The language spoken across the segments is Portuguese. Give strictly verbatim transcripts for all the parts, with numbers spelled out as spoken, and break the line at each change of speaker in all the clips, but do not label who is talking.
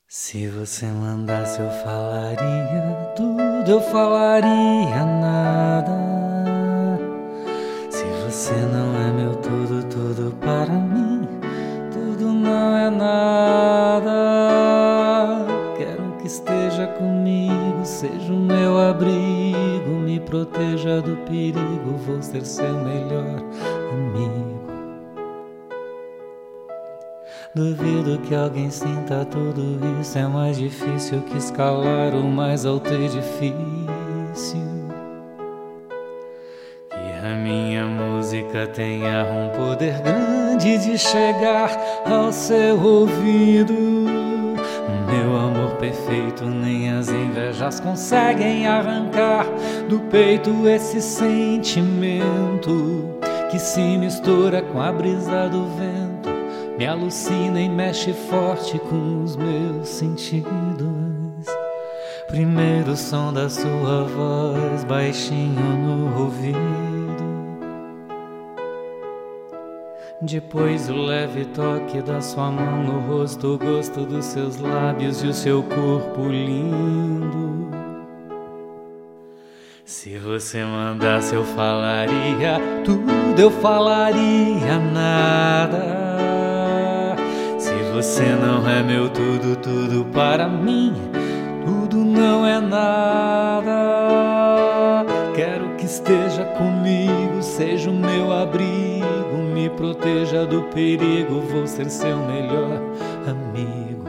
Se você mandasse eu falaria tudo, eu falaria nada. Se você não é meu tudo, tudo para mim, tudo não é nada. Quero que esteja comigo, seja o meu abrigo, me proteja do perigo, vou ser seu melhor amigo. Duvido que alguém sinta tudo isso, é mais difícil que escalar o mais alto edifício. Que a minha música tenha um poder grande de chegar ao seu ouvido. Meu amor perfeito, nem as invejas conseguem arrancar do peito esse sentimento que se mistura com a brisa do vento, me alucina e mexe forte com os meus sentidos. Primeiro o som da sua voz baixinho no ouvido, depois o leve toque da sua mão no rosto, o gosto dos seus lábios e o seu corpo lindo. Se você mandasse eu falaria tudo, eu falaria nada. Você não é meu tudo, tudo para mim, tudo não é nada. Quero que esteja comigo, seja o meu abrigo, me proteja do perigo, vou ser seu melhor amigo.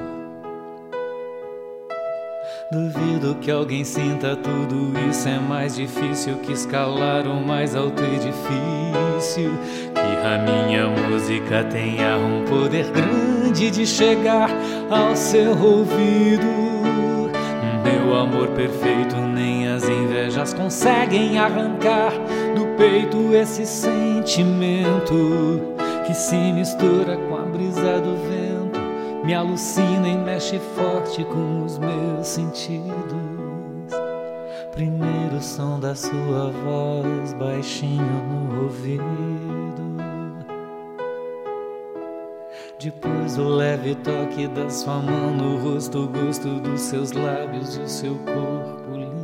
Duvido que alguém sinta tudo isso, é mais difícil que escalar o mais alto edifício. Que a minha música tenha um poder grande de chegar ao seu ouvido. Meu amor perfeito, nem as invejas conseguem arrancar do peito esse sentimento que se mistura com a brisa do vento, me alucina e mexe forte com os meus sentidos. Primeiro o som da sua voz baixinho no ouvido, depois o leve toque da sua mão no rosto, o gosto dos seus lábios e o seu corpo lindo.